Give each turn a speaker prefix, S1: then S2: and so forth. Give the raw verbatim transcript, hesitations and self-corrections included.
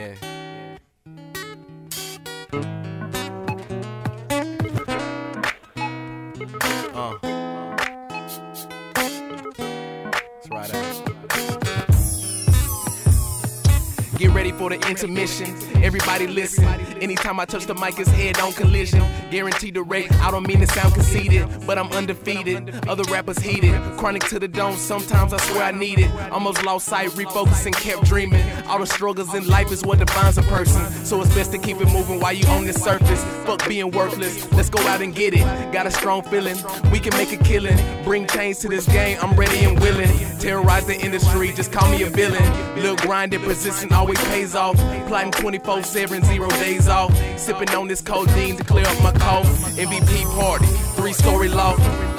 S1: Yeah. Uh. That's right out. Get ready for the intermission. Everybody listen. Anytime I touch the mic, it's head on collision. Guaranteed to rate. I don't mean to sound conceited, but I'm undefeated. Other rappers heated. Chronic to the dome. Sometimes I swear I need it. Almost lost sight, refocusing, kept dreaming. All the struggles in life is what defines a person. So it's best to keep it moving while you on the surface. Fuck being worthless. Let's go out and get it. Got a strong feeling. We can make a killing. Bring change to this game. I'm ready and willing. Terrorize the industry. Just call me a villain. Little grinded persistent always pays off. Plotting twenty-four seven, zero days off. Sipping on this codeine to clear up my cough. M V P party, three story loft.